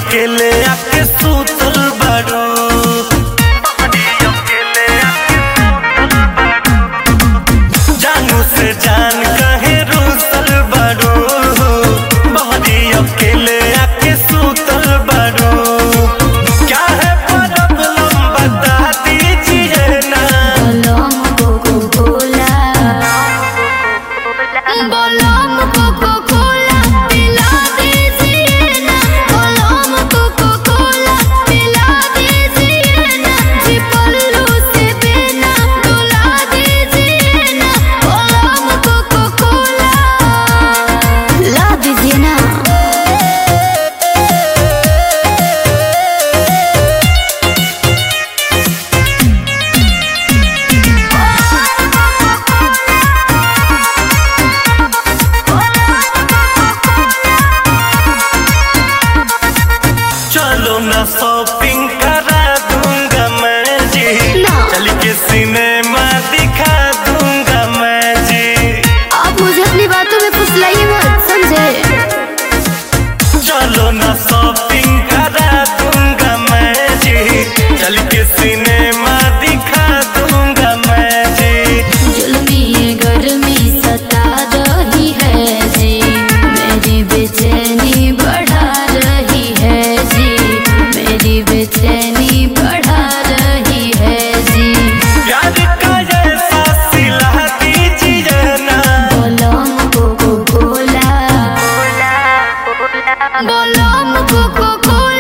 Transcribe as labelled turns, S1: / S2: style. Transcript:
S1: अकेले आके सूतल बारू, बहरी अकेले आके सूतल बारू, जानू से जान कहे रूसल बारू, बहरी अकेले आके सूतल बारू। क्या है प्रॉब्लम बता दीजिए ना।
S2: बोलम कोको कोला पिला दीजिए ना, बोलम कोको कोला पिला दीजिए ना, जी पल्लू से बिना डुला दीजिए ना, बोलम कोको कोला ला दीजिए ना।
S1: चलो ना शॉपिंग करा दूंगा मैं जी, चल के सिनेमा दिखा दूंगा मैं जी।
S2: आप मुझे अपनी बातों में फुसलाइए मत, समझे?
S1: चलो ना शॉपिंग करा दूंगा मैं जी, चल के सिनेमा दिखा दूंगा मैं जी।
S2: जुल्मी ये गर्मी सता रही है जी, मेरी बेचैनी बढ़ा रही है जी, मेरी बेचैनी बढ़ा रही है जी।
S1: प्यार का जैसा सिला दीजिए ना।
S2: बोलम कोको कोला, बोलम कोको कोला।